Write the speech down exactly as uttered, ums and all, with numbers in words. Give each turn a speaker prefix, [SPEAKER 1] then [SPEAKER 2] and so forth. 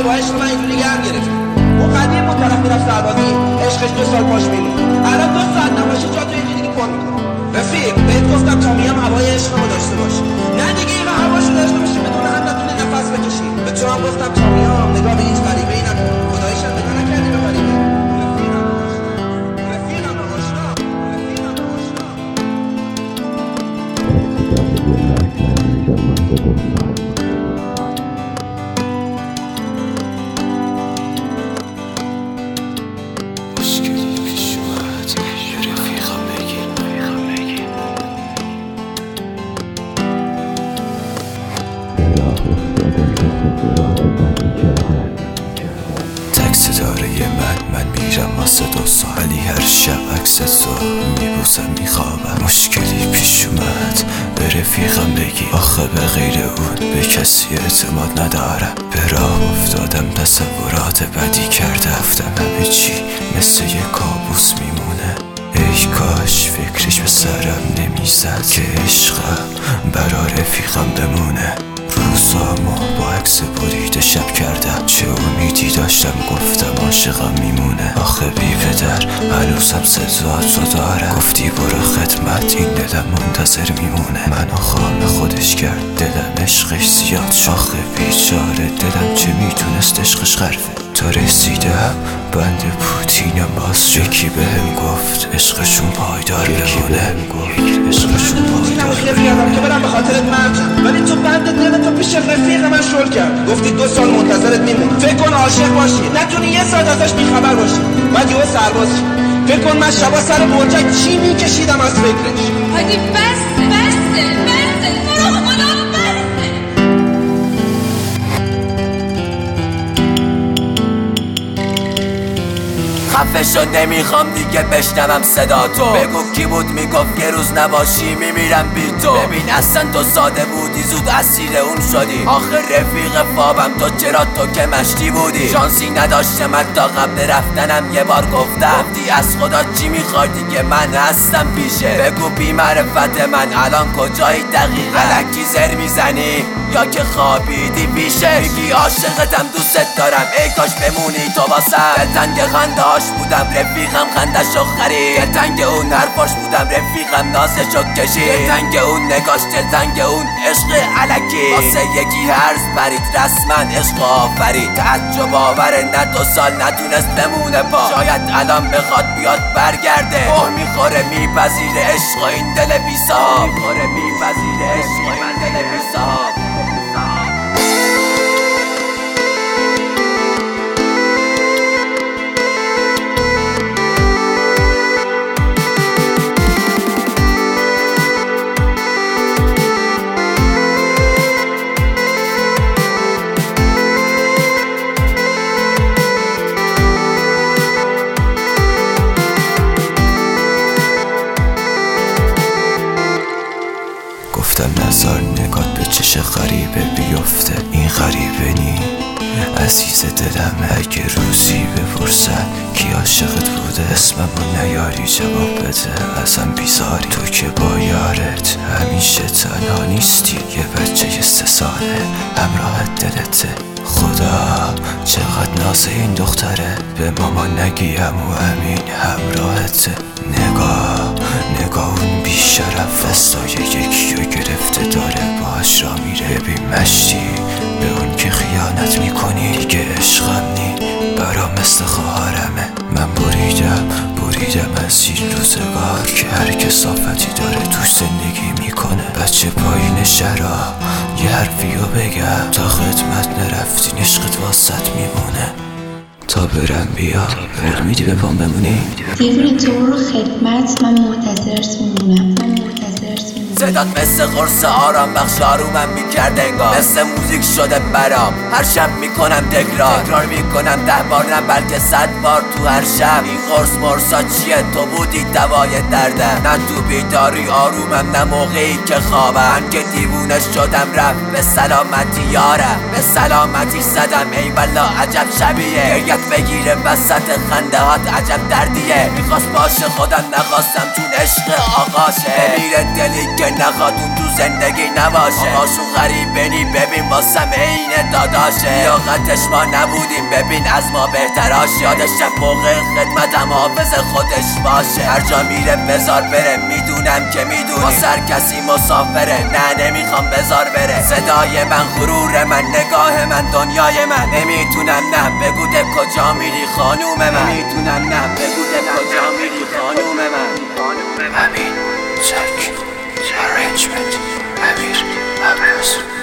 [SPEAKER 1] که با عشق من اینجوری گرم گرفت. اون قدیم اون طرف میرفت سربازی، عشقش دو سال پاش میمون. الان دو ساعت نباشه جا تو یکی دیگه پر میکنه. رفیق بهت گفتم تا میام هوای عشقمو داشته باش. نه دیگه این هواشو داشته باشی بدون هم نتونی نفس بکشی. به تو هم گفتم تا میام نگاه به هیچ غریبه‌ای نکن. خداییش هم نگاه نکردی به غریبه. رفیقم آشنا، رفیقم آشنا.
[SPEAKER 2] واسه دو سالی هر شب عکس تو میبوسم میخوابم. مشکلی پیش اومد به رفیقم بگی، آخه به غیر اون به کسی اعتماد ندارم. به راه افتادم تصورات بدی کرده رفتم، همه چی مثل یه کابوس میمونه. ای کاش فکرش به سرم نمیزد که عشقم برا رفیقم بمونه. روزامو با عکس بریده شب کردم، چه امیدی داشتم گفتم عاشقم میمونه. آخه بی پدر هنوزم صداتو دارم، گفتی برو خدمت این دلم منتظر میمونه. منو خام خودش کرد دلم عشقش زیاد شد. آخه بیچاره دلم چه میتونست عشقش غرفه. تا رسیدم بند پوتینم باز شد. یکی بهم گفت عشقشون پایدار بمونه.
[SPEAKER 1] عشقشون پایدار بمونه. که برم به خاطرت مرد، ولی تو بند دلتو پیش رفیق من شل کرد. گفتی دو سال منتظرت میمون. فکر کن عاشق باشی نتونی یه ساعت ازش بیخبر باشی، بعد یهو سرباز شی. فکر کن من شبا سر برجک چی میکشیدم از فکرش.
[SPEAKER 3] حاجی بسه بسه بسه برو خدا بسه.
[SPEAKER 2] خفه شو نمیخوام دیگه بشنوم صدا تو. بگو کی بود میگفت یه روز نباشی میمیرم بی تو. ببین اصلا تو ساده بودی زود اسیر اون شدی. آخه رفیق خوابم تو چرا تو که مشتی بودی. شانسی نداشتم تا قبل رفتنم یه بار گفتم. گفتی از خدا چی میخوای دیگه من هستم پیشه. بگو بی معرفت من الان کجایی دقیقا. الکی زر میزنی یا که خوابیدی پیشه. میگی عاشقتم دوست دارم ای کاش بمونی تو واسم. دلتنگ خنده هاش بودم رفیقم خندشو خرید. دلتنگ اون حرفاش بودم رفیقم نازشو کشید. دلتنگ اون نگاش دلتنگ اون عشق الکی. واسه یکی هرز برید رسما عشق آفرید. تعجب آوره نه دو سال نتونست بمونه پا. شاید الان بخواد بیاد برگرده. اوه میخوره میپذیره عشق این دل بی‌صاحب. میخوره میپذیره عشق این دل بی‌صاحب. گفتم نظر نگات به چش غریبه بیفته. این غریبه نی عزیز دلم. اگه روزی بپرسن کی عاشقت بوده اسممو نیاری جواب بده ازم بیزاری. تو که با یارت همیشه تنها نیستی. یه بچه سه ساله همراه دلته. خدا چقدر ناز این دختره. به مامان نگیم و امین همراهته. نگاه نگاه اون بیشرف دستای یکی رو گرفته داره باهاش را میره. ببین مشتی به اون که خیانت میکنی دیگه عشقم نی برا مثل خواهرمه. من بریدم بریدم از این روزگار که هر کسافتی داره توش زندگی میکنه. بچه پایین شهرها یه حرفیو بگم تا خدمت نرفتین عشقت واسط میمونه. تا برم بیا قول میدی به پام بمونی؟
[SPEAKER 4] دیوونه تو برو خدمت من منتظرت میمونم. من منتظرت میمونم.
[SPEAKER 2] صدات مثل قرص آرام بخش آرومم میکرد انگار. مثل موزیک شده برام هر شب میکنم تکرار. تکرار میکنم ده بار نه بلکه صد بار تو هر شب. این قرص مرسا چیه تو بودی دوای دردم. نه تو بیداری آرومم نه موقعی که خوابم. من که دیوونه شدم رفت به سلامتی یارم. به سلامتی زدم ای والا عجب شبیه. گریت بگیره وسط خنده هات عجب دردیه. میخواست باشه خودم نخواستم چون عشق آقاشه. میره دلی که که نخواد اون تو زندگی نباشه. آقاشون غریبنی ببین واسم عین داداشه. لیاقتش ما نبودیم ببین از ما بهتراشه. یادش موقع خدمتم حافظ خودش باشه. هر جا میره بذار بره میدونم که میدونی واسه هر کسی مسافره. نه نمیخوام بذار بره. صدای من غرور من نگاه من دنیای من. نمیتونم نه بگو ده کجا میری خانوم من. نمیتونم نه بگو ده کجا میری خانوم من.
[SPEAKER 5] امین زک Arrangement امیر عباس